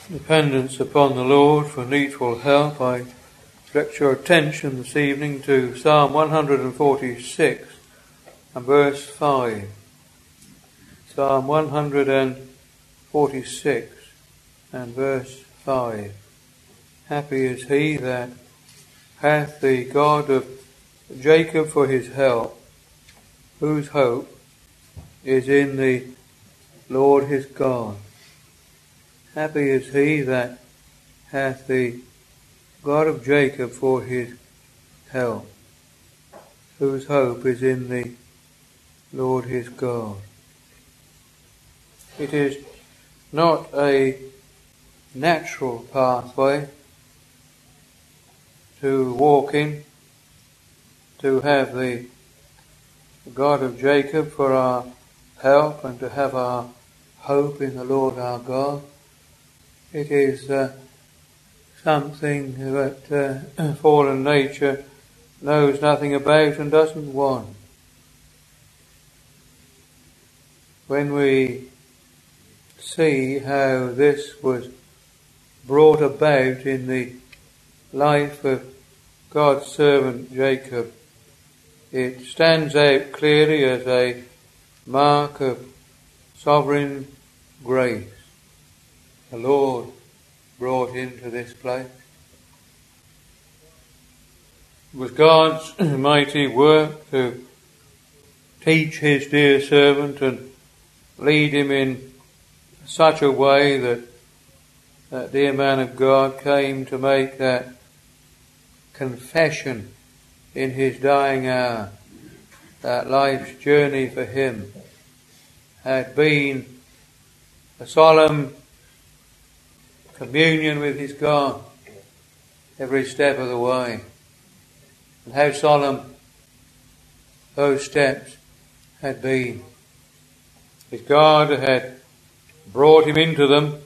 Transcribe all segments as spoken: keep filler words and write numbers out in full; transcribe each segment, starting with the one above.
dependence upon the Lord for needful help, I direct your attention this evening to Psalm one forty-six and verse five. Psalm one forty-six and verse five. Happy is he that hath the God of Jacob for his help, whose hope is in the Lord his God. Happy is he that hath the God of Jacob for his help, whose hope is in the Lord his God. It is not a natural pathway to walk in, to have the God of Jacob for our help and to have our hope in the Lord our God. It is uh, something that uh, fallen nature knows nothing about and doesn't want. When we see how this was brought about in the life of God's servant Jacob, it stands out clearly as a mark of sovereign grace. The Lord brought into this place. It was God's mighty work to teach his dear servant and lead him in such a way that that dear man of God came to make that confession in his dying hour that life's journey for him had been a solemn communion with his God every step of the way. And how solemn those steps had been. His God had brought him into them,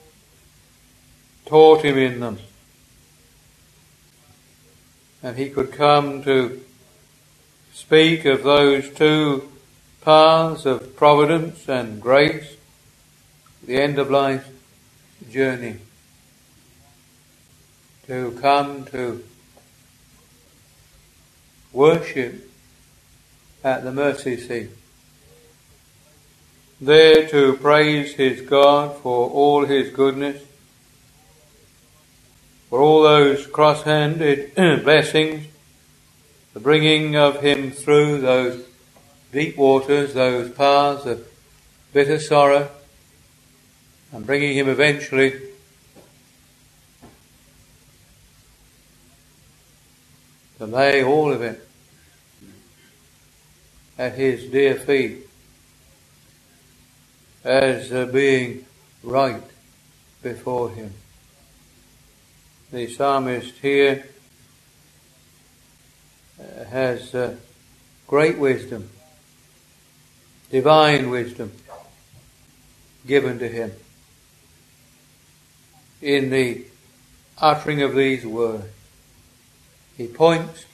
taught him in them, and he could come to speak of those two paths of providence and grace, the end of life's journey, to come to worship at the mercy seat, there to praise his God for all his goodness, for all those cross-handed blessings, the bringing of him through those deep waters, those paths of bitter sorrow, and bringing him eventually to lay all of it at his dear feet as uh, being right before him. The psalmist here uh, has uh, great wisdom, divine wisdom given to him in the uttering of these words. He points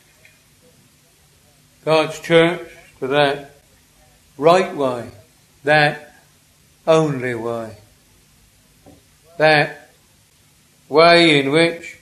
God's church to that right way, that only way, that way in which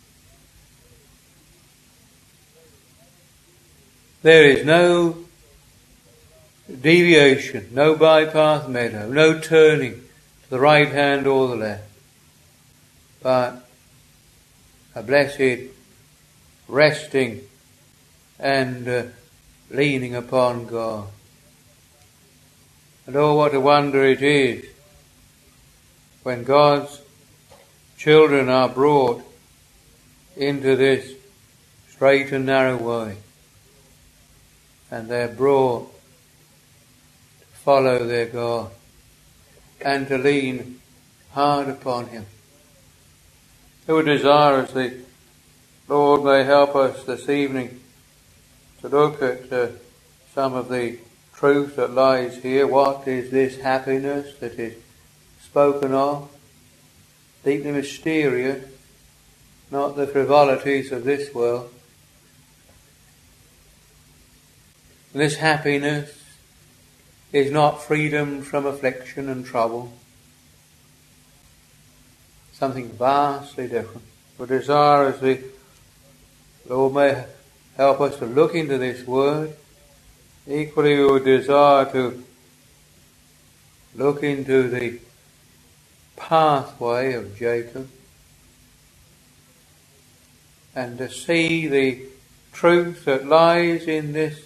there is no deviation, no bypath meadow, no turning to the right hand or the left, but a blessed resting and uh, leaning upon God. And oh, what a wonder it is when God's children are brought into this straight and narrow way, and they're brought to follow their God and to lean hard upon him. Who would desire, as the Lord may help us this evening, to look at uh, some of the truth that lies here. What is this happiness that is spoken of? Deeply mysterious, not the frivolities of this world. This happiness is not freedom from affliction and trouble. something vastly different. We desire as the Lord may help us to look into this word. Equally we would desire to look into the pathway of Jacob and to see the truth that lies in this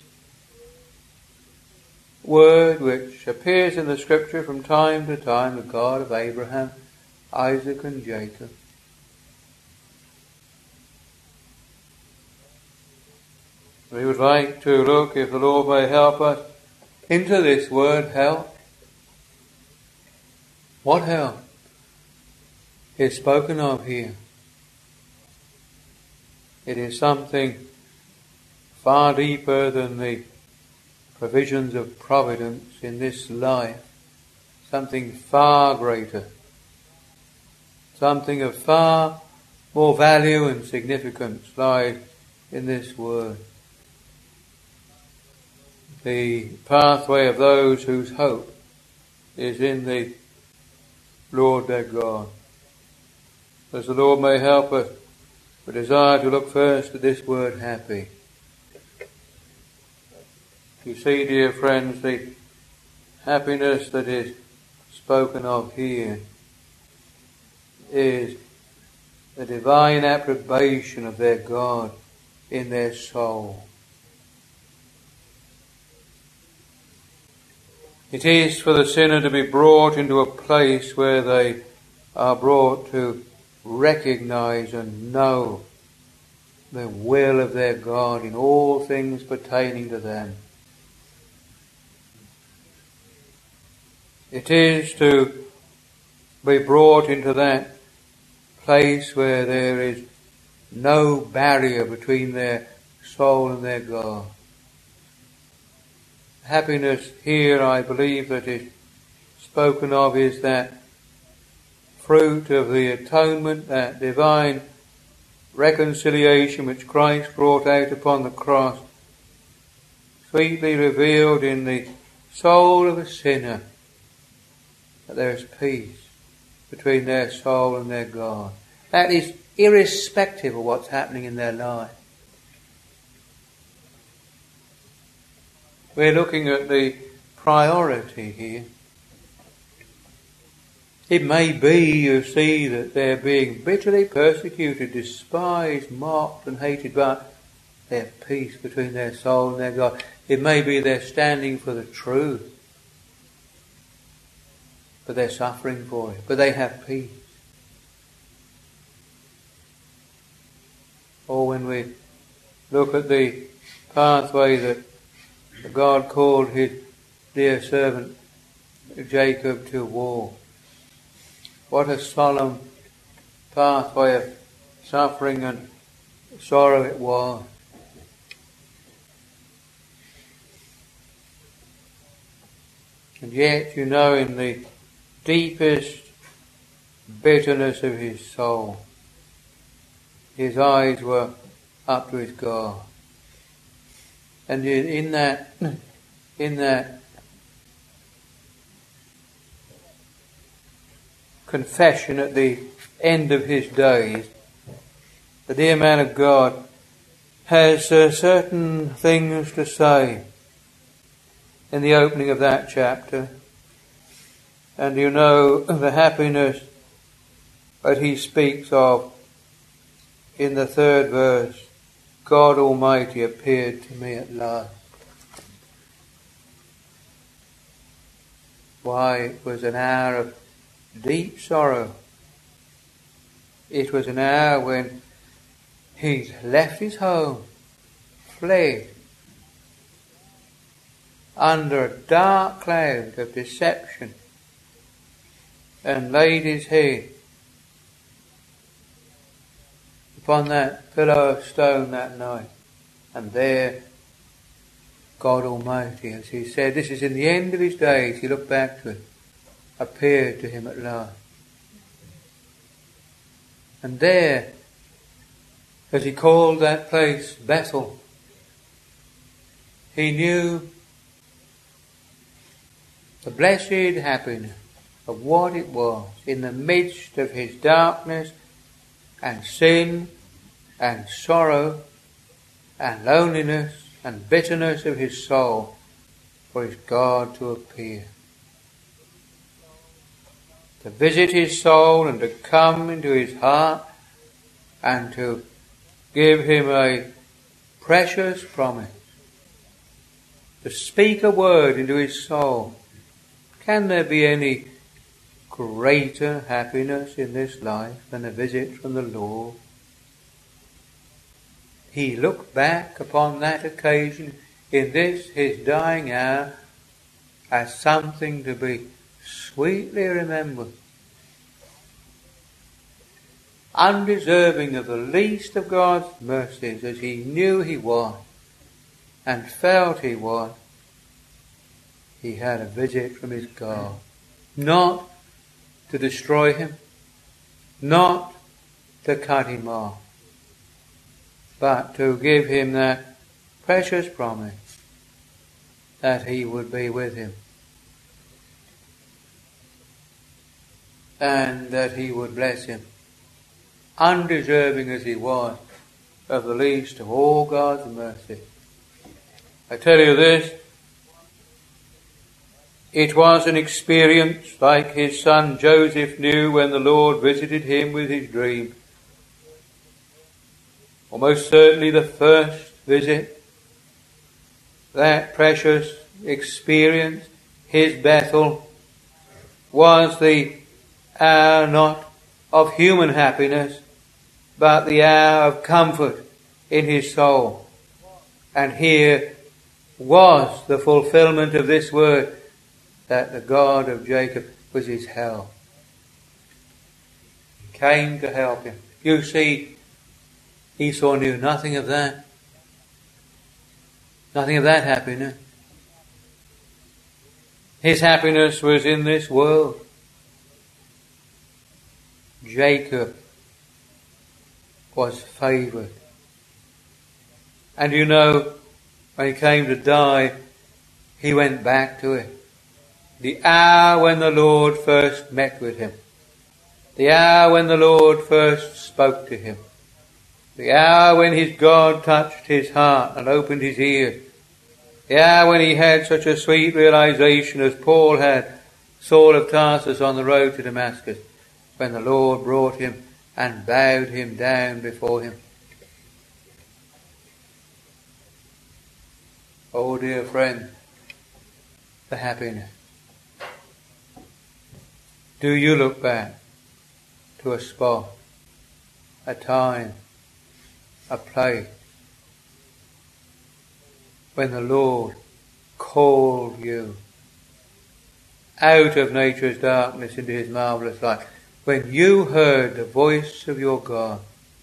word which appears in the scripture from time to time, the God of Abraham, Isaac and Jacob. We would like to look, if the Lord may help us, into this word help. What help is spoken of here? It is something far deeper than the provisions of providence in this life, something far greater, something of far more value and significance lies in this word. The pathway of those whose hope is in the Lord their God. As the Lord may help us, we desire to look first at this word happy. You see, dear friends, the happiness that is spoken of here is the divine approbation of their God in their soul. It is for the sinner to be brought into a place where they are brought to recognize and know the will of their God in all things pertaining to them. It is to be brought into that place where there is no barrier between their soul and their God. Happiness here, I believe, that is spoken of is that fruit of the atonement, that divine reconciliation which Christ brought out upon the cross, sweetly revealed in the soul of a sinner, that there is peace between their soul and their God. That is irrespective of what's happening in their life. We're looking at the priority here. It may be, you see, that they're being bitterly persecuted, despised, mocked and hated, but they have peace between their soul and their God. It may be they're standing for the truth, but they're suffering for it, but they have peace. Or when we look at the pathway that God called his dear servant Jacob to walk, what a solemn pathway of suffering and sorrow it was. And yet, you know, in the deepest bitterness of his soul, his eyes were up to his God. And in that, in that confession at the end of his days, the dear man of God has uh, certain things to say in the opening of that chapter. And you know the happiness that he speaks of in the third verse. God Almighty appeared to me at last. Why, it was an hour of deep sorrow. It was an hour when he'd left his home, fled under a dark cloud of deception, and laid his head upon that pillow of stone that night. And there, God Almighty, as he said, this is in the end of his days, he looked back to it, appeared to him at last. And there, as he called that place Bethel, he knew the blessed happiness of what it was in the midst of his darkness and sin and sorrow and loneliness and bitterness of his soul, for his God to appear, to visit his soul and to come into his heart and to give him a precious promise, to speak a word into his soul. Can there be any greater happiness in this life than a visit from the Lord? He looked back upon that occasion in this his dying hour as something to be sweetly remembered. Undeserving of the least of God's mercies, as he knew he was and felt he was, he had a visit from his God, not to destroy him, not to cut him off, but to give him that precious promise that he would be with him and that he would bless him, undeserving as he was of the least of all God's mercy. I tell you this, it was an experience like his son Joseph knew when the Lord visited him with his dream. Almost certainly the first visit, that precious experience, his Bethel, was the hour not of human happiness, but the hour of comfort in his soul. And here was the fulfillment of this word, that the God of Jacob was his help. He came to help him. You see, Esau knew nothing of that. Nothing of that happiness. His happiness was in this world. Jacob was favoured. And you know, when he came to die, he went back to it. The hour when the Lord first met with him. The hour when the Lord first spoke to him. The hour when his God touched his heart and opened his ears. The hour when he had such a sweet realization as Paul had, Saul of Tarsus on the road to Damascus, when the Lord brought him and bowed him down before him. Oh dear friend, the happiness. Do you look back to a spot, a time, a place, when the Lord called you out of nature's darkness into his marvellous light, when you heard the voice of your God?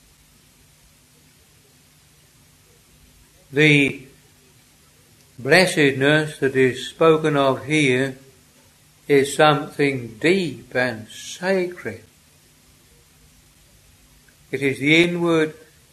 The blessedness that is spoken of here is something deep and sacred. It is the inward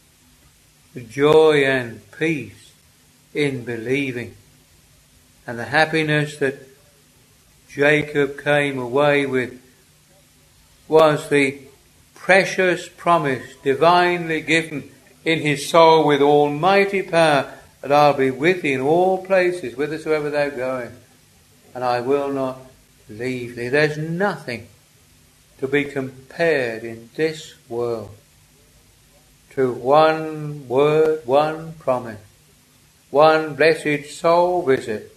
joy and peace in believing, and the happiness that Jacob came away with was the precious promise divinely given in his soul with almighty power, that I'll be with thee in all places, whithersoever thou goest, and I will not leave thee. There's nothing to be compared in this world to one word, one promise, one blessed soul visit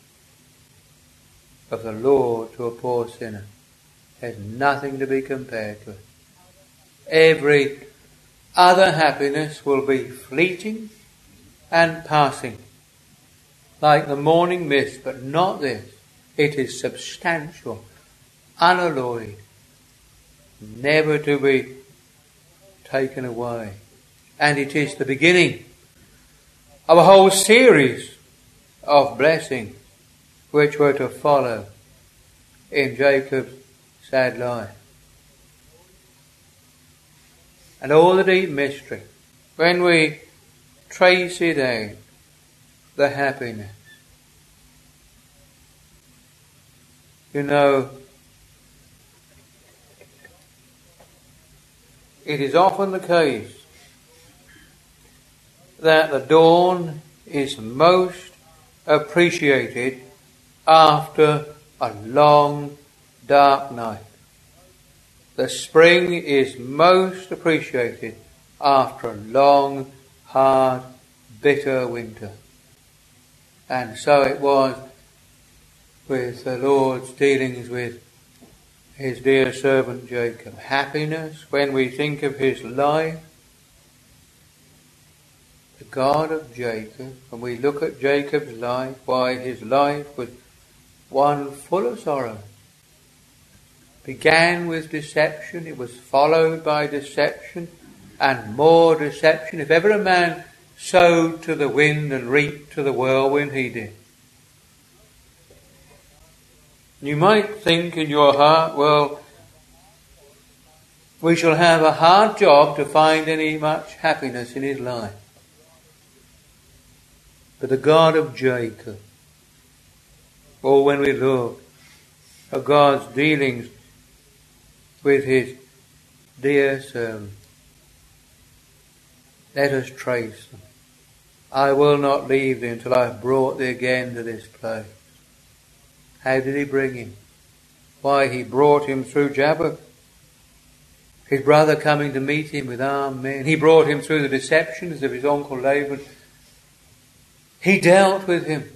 of the Lord to a poor sinner. There's nothing to be compared to it. Every other happiness will be fleeting and passing, like the morning mist, but not this. It is substantial, unalloyed, never to be taken away. And it is the beginning of a whole series of blessings which were to follow in Jacob's sad life. And all the deep mystery, when we trace it out, the happiness. You know, it is often the case that the dawn is most appreciated after a long, dark night. The spring is most appreciated after a long, hard, bitter winter. And so it was with the Lord's dealings with his dear servant Jacob. Happiness, when we think of his life, the God of Jacob, when we look at Jacob's life, why his life was one full of sorrow. Began with deception, it was followed by deception and more deception. If ever a man sowed to the wind and reaped to the whirlwind, he did. You might think in your heart, well, we shall have a hard job to find any much happiness in his life. But the God of Jacob, or when we look at God's dealings with his dear servant, let us trace them. I will not leave thee until I have brought thee again to this place. How did he bring him? Why, he brought him through Jabbok, his brother coming to meet him with armed men. He brought him through the deceptions of his uncle Laban. He dealt with him.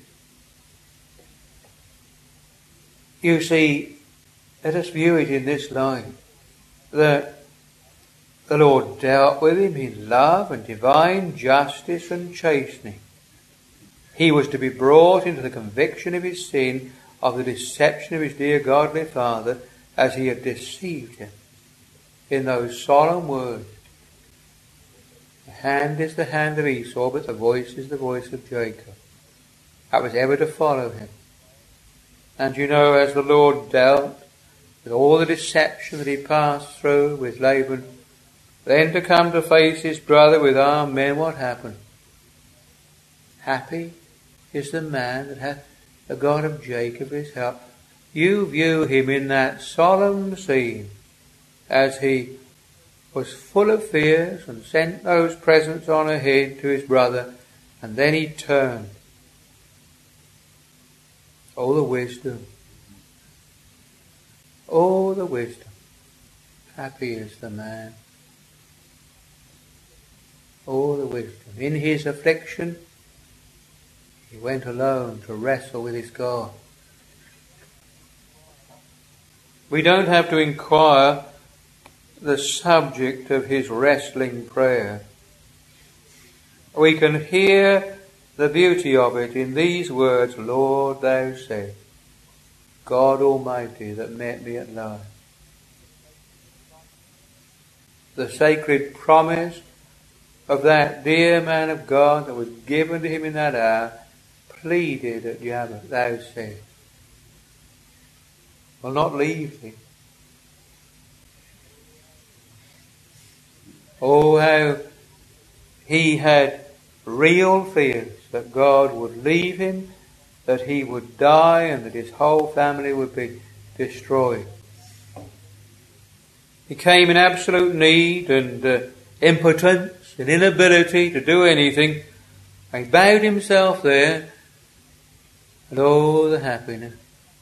You see, let us view it in this light, that the Lord dealt with him in love and divine justice and chastening. He was to be brought into the conviction of his sin, of the deception of his dear godly father, as he had deceived him in those solemn words. The hand is the hand of Esau, but the voice is the voice of Jacob. That was ever to follow him. And you know, as the Lord dealt with all the deception that he passed through with Laban, then to come to face his brother with armed men, what happened? Happy is the man that hath the God of Jacob his help. You view him in that solemn scene as he was full of fears and sent those presents on ahead to his brother, and then he turned. Oh, the wisdom. Oh, the wisdom. Happy is the man. Oh, the wisdom. In his affliction, he went alone to wrestle with his God. We don't have to inquire the subject of his wrestling prayer. We can hear the beauty of it in these words, Lord, thou said, God Almighty that met me at last. The sacred promise of that dear man of God that was given to him in that hour pleaded at Jabbok, thou said, will not leave thee. Oh, how he had real fears that God would leave him, that he would die, and that his whole family would be destroyed. He came in absolute need and uh, impotence and inability to do anything. He bowed himself there, and oh, the happiness.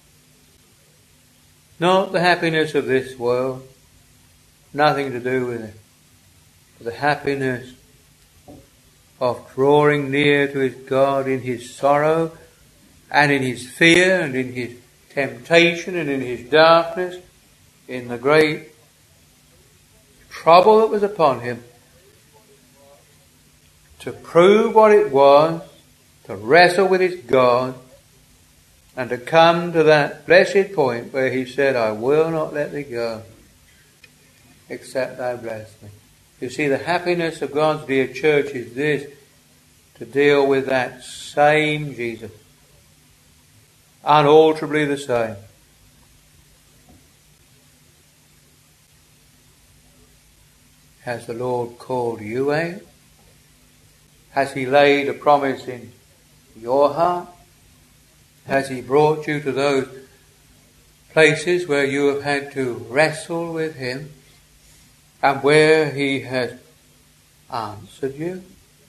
Not the happiness of this world, nothing to do with it, but the happiness of drawing near to his God in his sorrow and in his fear and in his temptation and in his darkness, in the great trouble that was upon him, to prove what it was to wrestle with his God and to come to that blessed point where he said, I will not let thee go except thou bless me. You see, the happiness of God's dear church is this, to deal with that same Jesus, unalterably the same. Has the Lord called you out? Has he laid a promise in your heart? Has he brought you to those places where you have had to wrestle with him? and where He has answered you,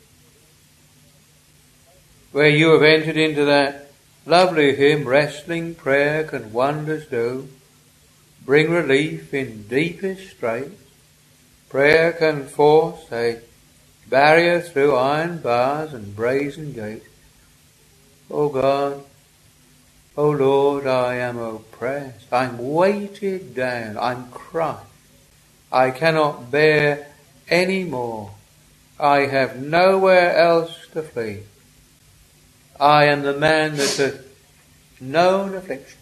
where you have entered into that lovely hymn, wrestling prayer can wonders do, bring relief in deepest straits. Prayer can force a barrier through iron bars and brazen gates. O God, O Lord, I am oppressed, I'm weighted down, I'm crushed, I cannot bear any more, I have nowhere else to flee. I am the man that hath known affliction.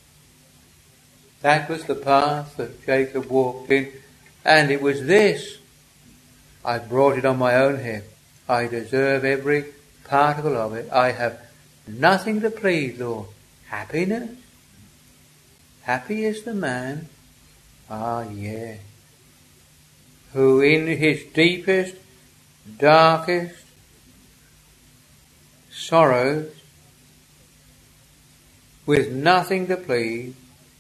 That was the path that Jacob walked in, and it was this. I brought it on my own head. I deserve every particle of it. I have nothing to plead, Lord. Happiness? Happy is the man, ah yeah, who in his deepest, darkest sorrows, with nothing to plead,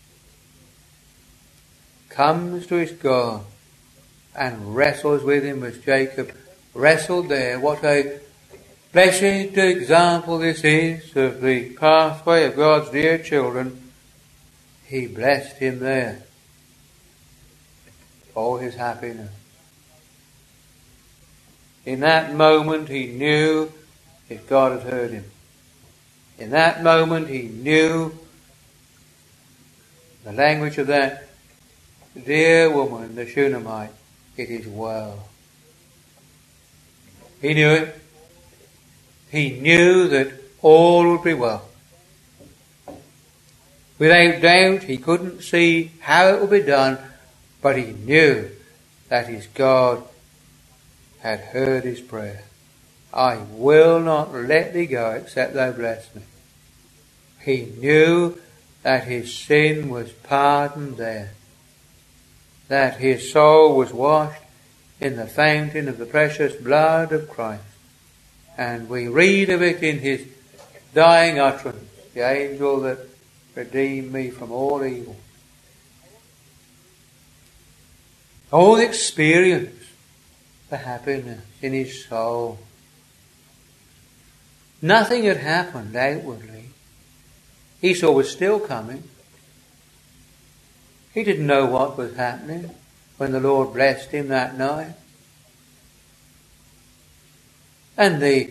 comes to his God and wrestles with him as Jacob wrestled there. What a blessed example this is of the pathway of God's dear children. He blessed him there for his happiness. In that moment he knew that God had heard him. In that moment he knew the language of that dear woman, the Shunammite, it is well. He knew it. He knew that all would be well. Without doubt, he couldn't see how it would be done, but he knew that his God had heard his prayer. I will not let thee go except thou bless me. He knew that his sin was pardoned there, that his soul was washed in the fountain of the precious blood of Christ. And we read of it in his dying utterance, the angel that redeemed me from all evil. All the experience, the happiness in his soul. Nothing had happened outwardly. Esau was still coming. He didn't know what was happening when the Lord blessed him that night. And the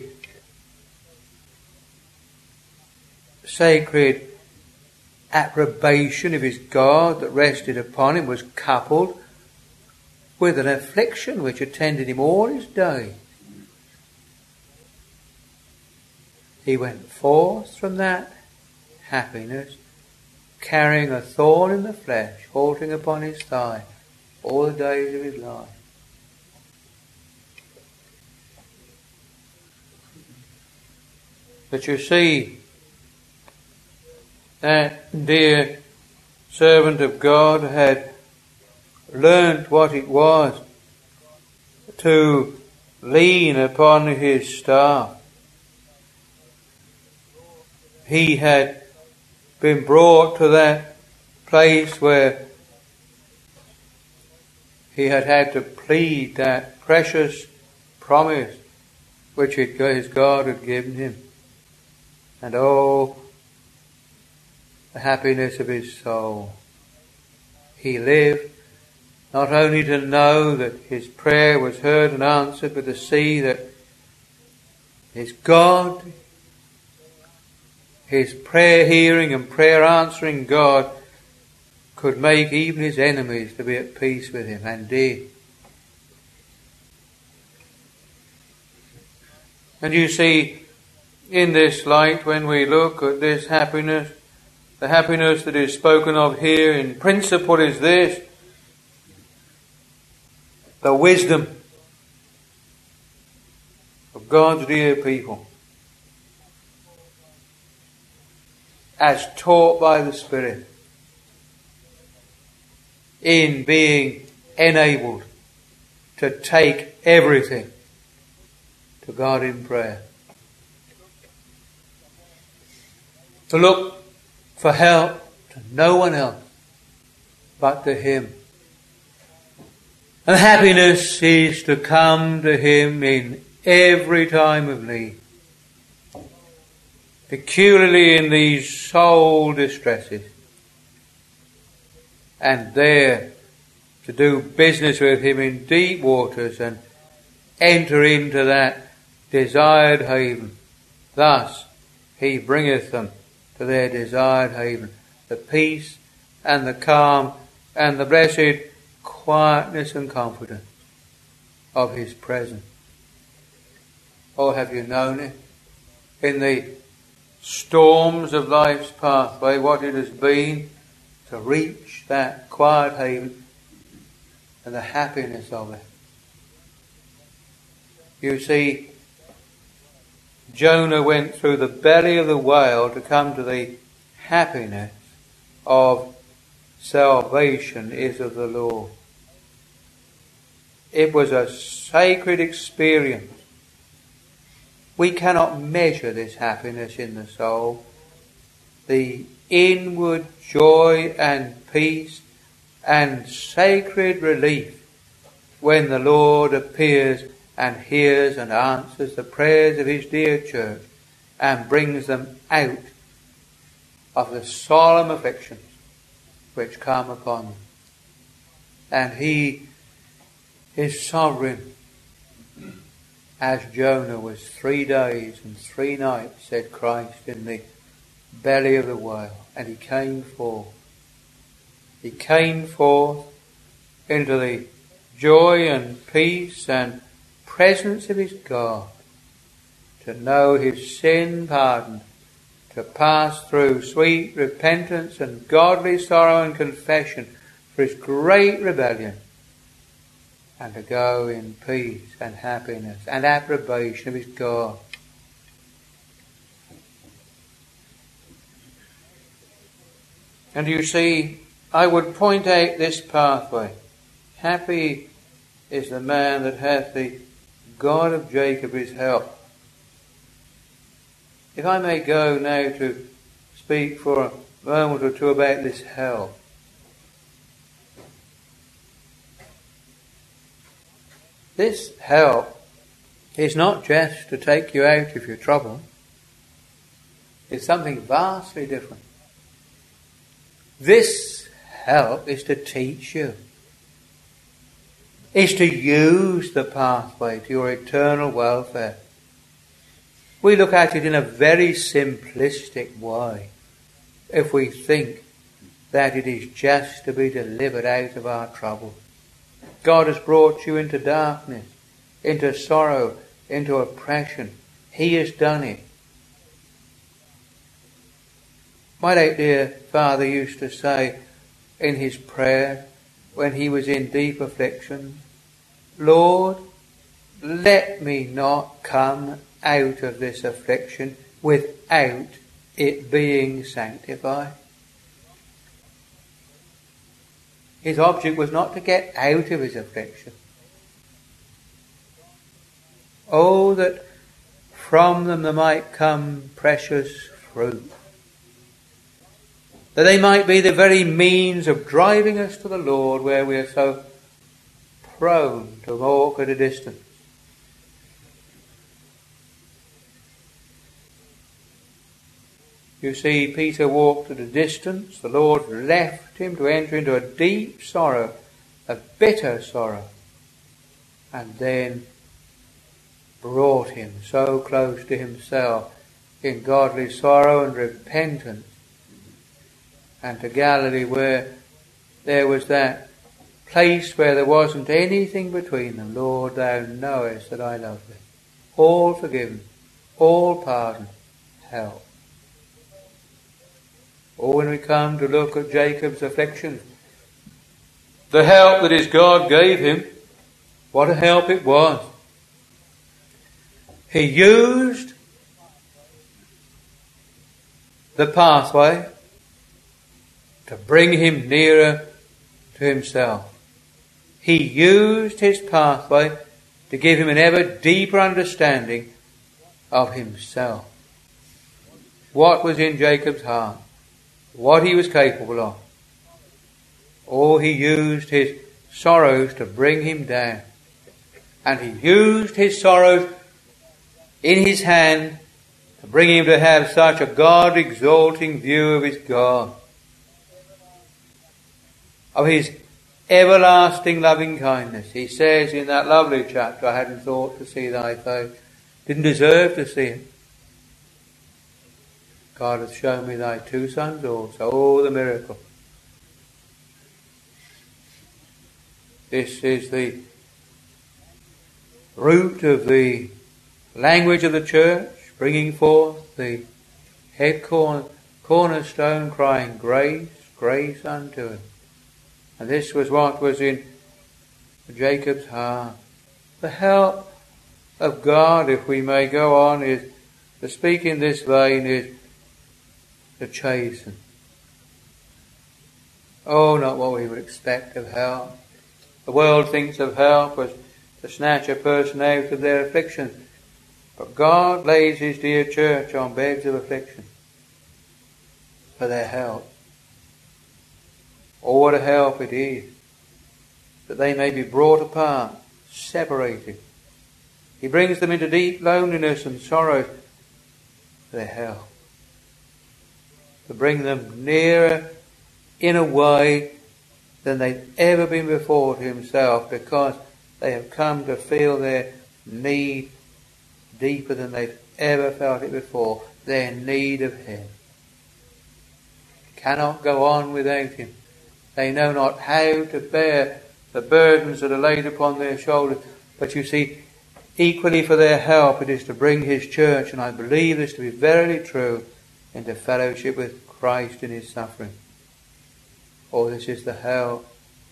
sacred approbation of his God that rested upon him was coupled with an affliction which attended him all his days. He went forth from that happiness carrying a thorn in the flesh, halting upon his thigh all the days of his life. But you see, that dear servant of God had learnt what it was to lean upon his staff. He had been brought to that place where he had had to plead that precious promise which his God had given him. And oh, the happiness of his soul. He lived not only to know that his prayer was heard and answered, but to see that his God, his prayer hearing and prayer answering God, could make even his enemies to be at peace with him, and did. And you see, in this light, when we look at this happiness, the happiness that is spoken of here in principle is this: the wisdom of God's dear people, as taught by the Spirit, in being enabled to take everything to God in prayer. To look for help to no one else but to Him. And happiness is to come to him in every time of need, peculiarly in these soul distresses, and there to do business with him in deep waters and enter into that desired haven. Thus he bringeth them to their desired haven, the peace and the calm and the blessed quietness and confidence of his presence. Oh, have you known it? In the storms of life's pathway, what it has been to reach that quiet haven and the happiness of it. You see, Jonah went through the belly of the whale to come to the happiness of salvation is of the Lord. It was a sacred experience. We cannot measure this happiness in the soul. The inward joy and peace and sacred relief when the Lord appears and hears and answers the prayers of his dear church and brings them out of the solemn afflictions which come upon them. And he is sovereign, as Jonah was three days and three nights, said Christ, in the belly of the whale. And he came forth. He came forth into the joy and peace and presence of his God, to know his sin pardoned, to pass through sweet repentance and godly sorrow and confession for his great rebellion, and to go in peace and happiness and approbation of his God. And you see, I would point out this pathway. Happy is the man that hath the God of Jacob his help. If I may go now to speak for a moment or two about this help. This help is not just to take you out of your trouble. It's something vastly different. This help is to teach you. Is to use the pathway to your eternal welfare. We look at it in a very simplistic way if we think that it is just to be delivered out of our trouble. God has brought you into darkness, into sorrow, into oppression. He has done it. My late dear father used to say in his prayer when he was in deep affliction, Lord, let me not come out of this affliction without it being sanctified. His object was not to get out of his affliction. Oh, that from them there might come precious fruit. That they might be the very means of driving us to the Lord where we are so prone to walk at a distance. You see, Peter walked at a distance. The Lord left him to enter into a deep sorrow, a bitter sorrow, and then brought him so close to himself in godly sorrow and repentance, and to Galilee where there was that place where there wasn't anything between them. Lord, thou knowest that I love thee. All forgiven, all pardoned, help. Or when we come to look at Jacob's affliction, the help that his God gave him, what a help it was. He used the pathway to bring him nearer to himself. He used his pathway to give him an ever deeper understanding of himself. What was in Jacob's heart? What he was capable of. Oh, he used his sorrows to bring him down. And he used his sorrows in his hand to bring him to have such a God-exalting view of his God, of his everlasting loving kindness. He says in that lovely chapter, I hadn't thought to see thy face, didn't deserve to see it. God hath shown me thy two sons also. Oh, the miracle. This is the root of the language of the church, bringing forth the head corner, cornerstone, crying, grace, grace unto him. And this was what was in Jacob's heart. The help of God, if we may go on, is to speak in this vein, is to chasten. Oh, not what we would expect of help. The world thinks of help as to snatch a person out of their affliction. But God lays his dear church on beds of affliction for their help. Oh, what a help it is that they may be brought apart, separated. He brings them into deep loneliness and sorrow for their help. To bring them nearer in a way than they've ever been before to himself, because they have come to feel their need deeper than they've ever felt it before, their need of him. Cannot go on without him. They know not how to bear the burdens that are laid upon their shoulders. But you see, equally for their help it is to bring his church, and I believe this to be verily true, into fellowship with Christ in his suffering. Oh, this is the help.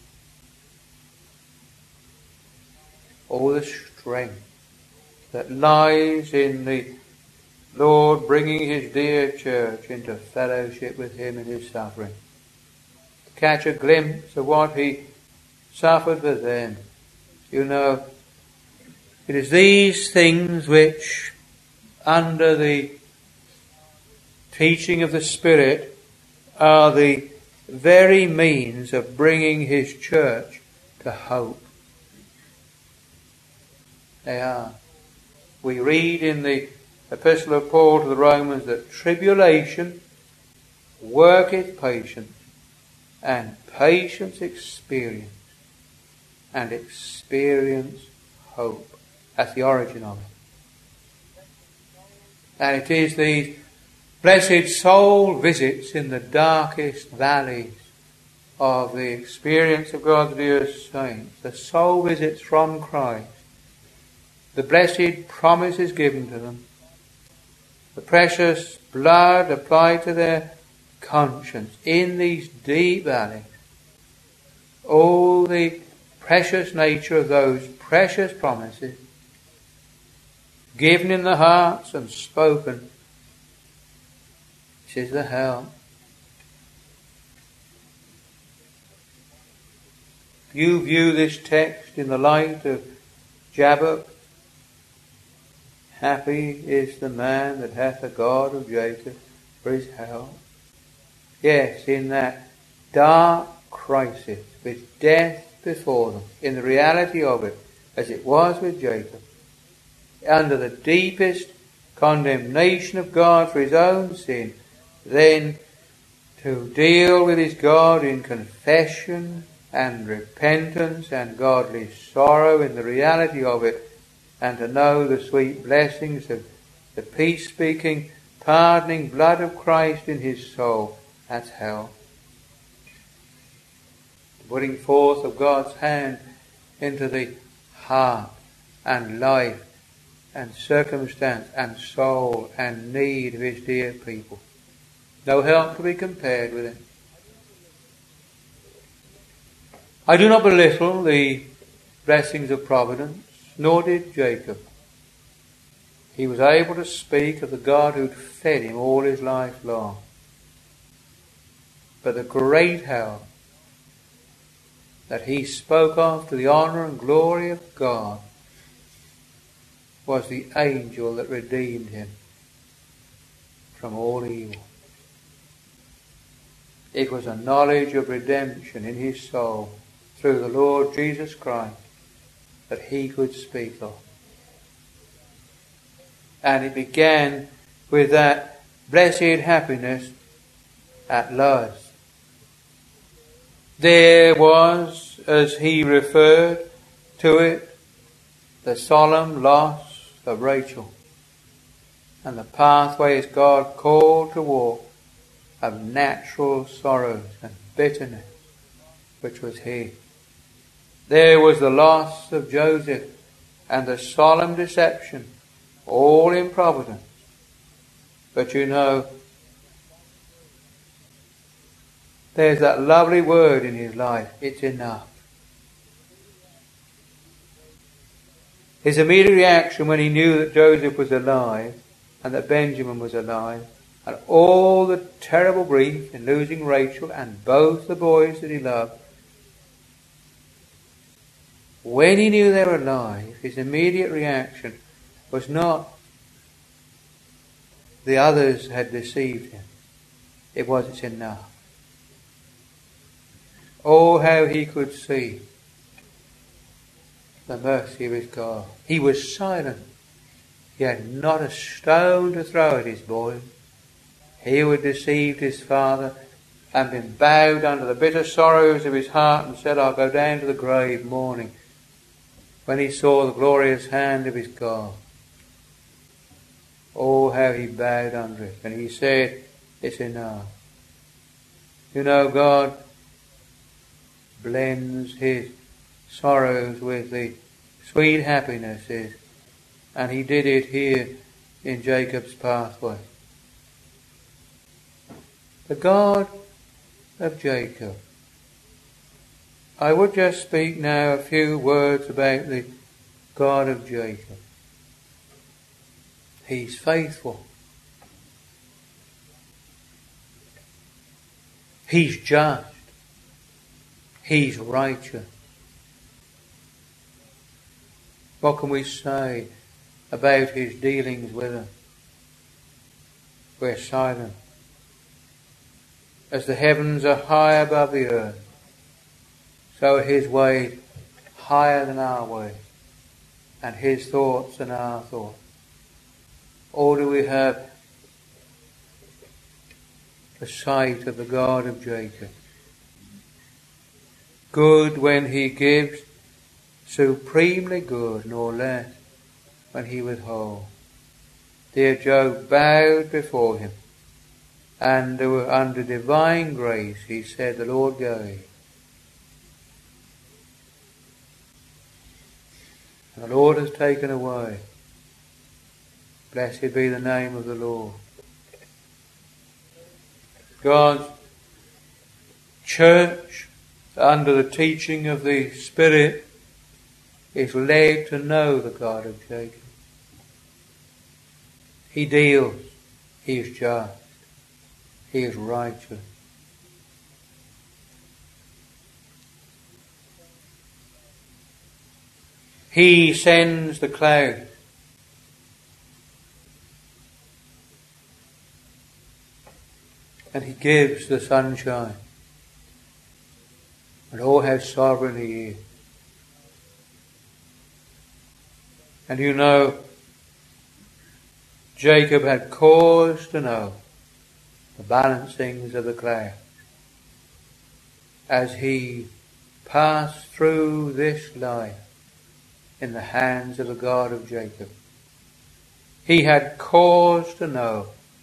Oh, the strength that lies in the Lord bringing his dear church into fellowship with him in his suffering. To catch a glimpse of what he suffered for them. You know, it is these things which, under the teaching of the Spirit, are the very means of bringing his church to hope. They are. We read in the Epistle of Paul to the Romans that tribulation worketh patience, and patience experience, and experience hope. That's the origin of it. And it is these blessed soul visits in the darkest valleys of the experience of God's dear saints, the soul visits from Christ, the blessed promises given to them, the precious blood applied to their conscience in these deep valleys. Oh, the precious nature of those precious promises given in the hearts and spoken. This is the help. You view this text in the light of Jabbok. Happy is the man that hath a God of Jacob for his help. Yes, in that dark crisis, with death before them, in the reality of it, as it was with Jacob, under the deepest condemnation of God for his own sin, then to deal with his God in confession and repentance and godly sorrow in the reality of it, and to know the sweet blessings of the peace-speaking, pardoning blood of Christ in his soul. That's hell. The putting forth of God's hand into the heart and life and circumstance and soul and need of his dear people. No help to be compared with it. I do not belittle the blessings of providence, nor did Jacob. He was able to speak of the God who'd fed him all his life long. But the great help that he spoke of to the honour and glory of God was the angel that redeemed him from all evil. It was a knowledge of redemption in his soul through the Lord Jesus Christ that he could speak of. And it began with that blessed happiness at Luz. There was, as he referred to it, the solemn loss of Rachel, and the pathways God called to walk of natural sorrows and bitterness, which was his. There was the loss of Joseph and the solemn deception, all in providence. But you know, there's that lovely word in his life, it's enough. His immediate reaction when he knew that Joseph was alive and that Benjamin was alive, and all the terrible grief in losing Rachel and both the boys that he loved, when he knew they were alive, his immediate reaction was not the others had deceived him. It was, it's enough. Oh, how he could see the mercy of his God. He was silent. He had not a stone to throw at his boys. He who had deceived his father and been bowed under the bitter sorrows of his heart and said, I'll go down to the grave mourning, when he saw the glorious hand of his God. Oh, how he bowed under it. And he said, it's enough. You know, God blends his sorrows with the sweet happinesses, and he did it here in Jacob's pathway. The God of Jacob. I would just speak now a few words about the God of Jacob. He's faithful. He's just. He's righteous. What can we say about his dealings with us? We're silent. As the heavens are high above the earth, so are his ways higher than our ways, and his thoughts than our thoughts. Or do we have the sight of the God of Jacob? Good when he gives, supremely good, nor less when he withholds. Dear Job bowed before him, and under divine grace he said, the Lord gave, and the Lord has taken away. Blessed be the name of the Lord. God's church, under the teaching of the Spirit, is led to know the God of Jacob. He deals. He is just. He is righteous. He sends the cloud. And he gives the sunshine. And oh, how sovereign he is. And you know, Jacob had cause to know the balancings of the clouds as he passed through this life in the hands of the God of Jacob. He had cause to know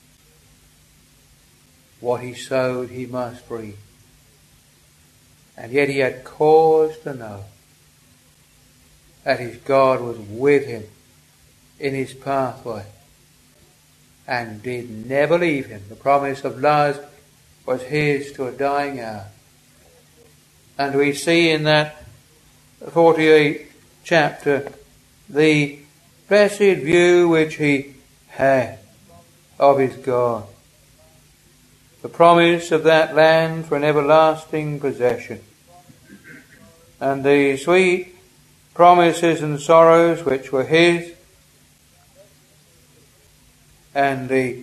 what he sowed he must reap. And yet he had cause to know that his God was with him in his pathway and did never leave him. The promise of Luz was his to a dying hour. And we see in that forty-eighth chapter the blessed view which he had of his God. The promise of that land for an everlasting possession. And the sweet promises and sorrows which were his. And the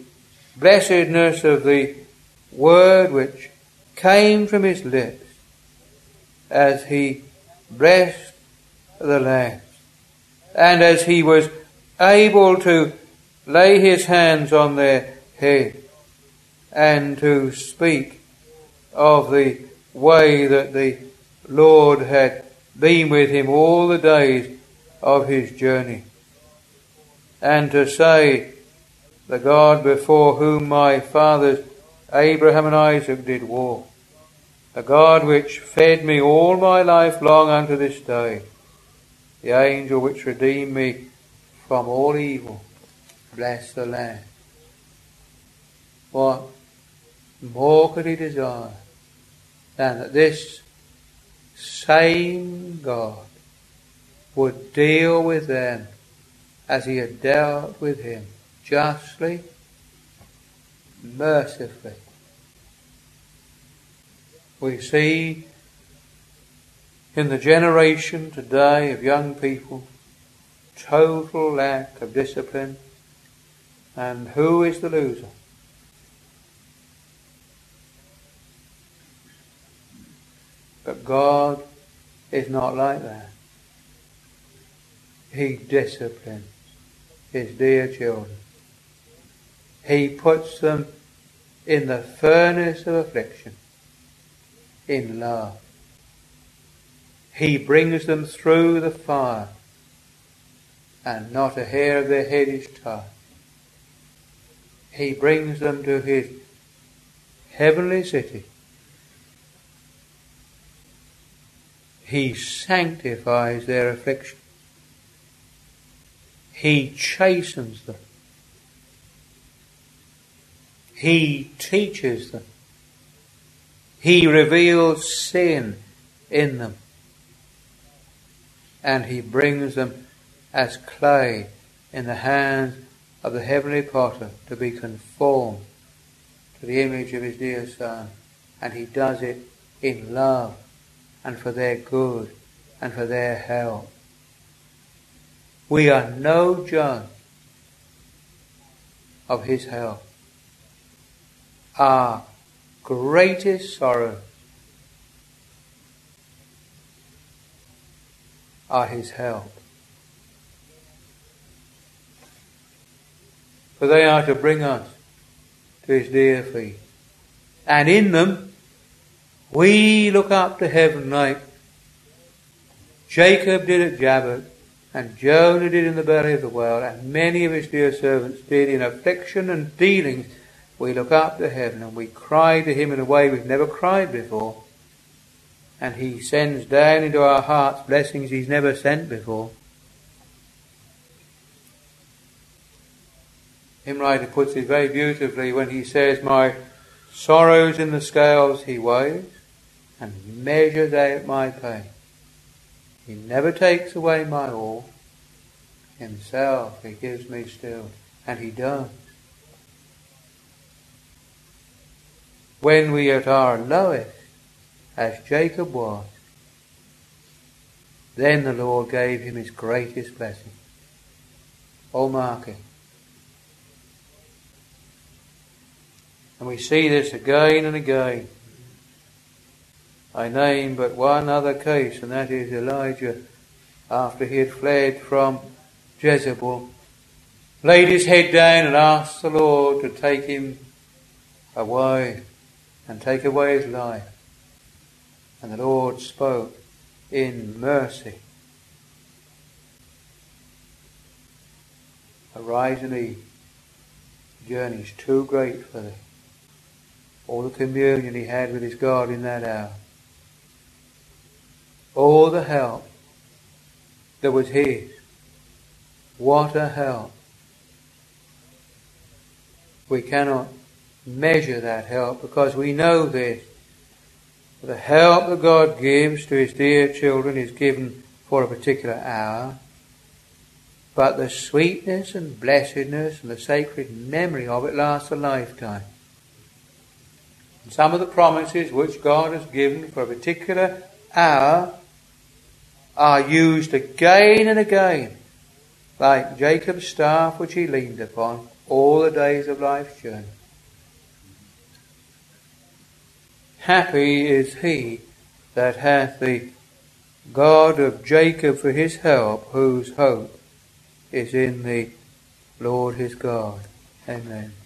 blessedness of the word which came from his lips as he blessed the lads, and as he was able to lay his hands on their head and to speak of the way that the Lord had been with him all the days of his journey, and to say, the God before whom my fathers Abraham and Isaac did walk, the God which fed me all my life long unto this day, the angel which redeemed me from all evil, bless the land. What more could he desire than that this same God would deal with them as he had dealt with him, justly, mercifully. We see in the generation today of young people total lack of discipline, and who is the loser? But God is not like that. He disciplines his dear children. He puts them in the furnace of affliction, in love. He brings them through the fire, and not a hair of their head is touched. He brings them to his heavenly city. He sanctifies their affliction. He chastens them. He teaches them. He reveals sin in them. And he brings them as clay in the hands of the heavenly potter to be conformed to the image of his dear Son. And he does it in love and for their good and for their help. We are no judge of his help. Our greatest sorrow are his help. For they are to bring us to his dear feet. And in them we look up to heaven like Jacob did at Jabbok, and Jonah did in the belly of the whale, and many of his dear servants did in affliction and dealings. We look up to heaven and we cry to him in a way we've never cried before. And he sends down into our hearts blessings he's never sent before. Hymn writer puts it very beautifully when he says, my sorrows in the scales he weighs and measures out my pain. He never takes away my all. Himself he gives me still. And he does. When we at our lowest, as Jacob was, then the Lord gave him his greatest blessing. Oh, mark it. And we see this again and again. I name but one other case, and that is Elijah, after he had fled from Jezebel, laid his head down and asked the Lord to take him away and take away his life. And the Lord spoke in mercy. Arise and eat. The journey is too great for thee. All the communion he had with his God in that hour. All the help that was his. What a help. We cannot measure that help because we know this. The help that God gives to his dear children is given for a particular hour, but the sweetness and blessedness and the sacred memory of it lasts a lifetime. And some of the promises which God has given for a particular hour are used again and again, like Jacob's staff which he leaned upon all the days of life's journey. Happy is he that hath the God of Jacob for his help, whose hope is in the Lord his God. Amen.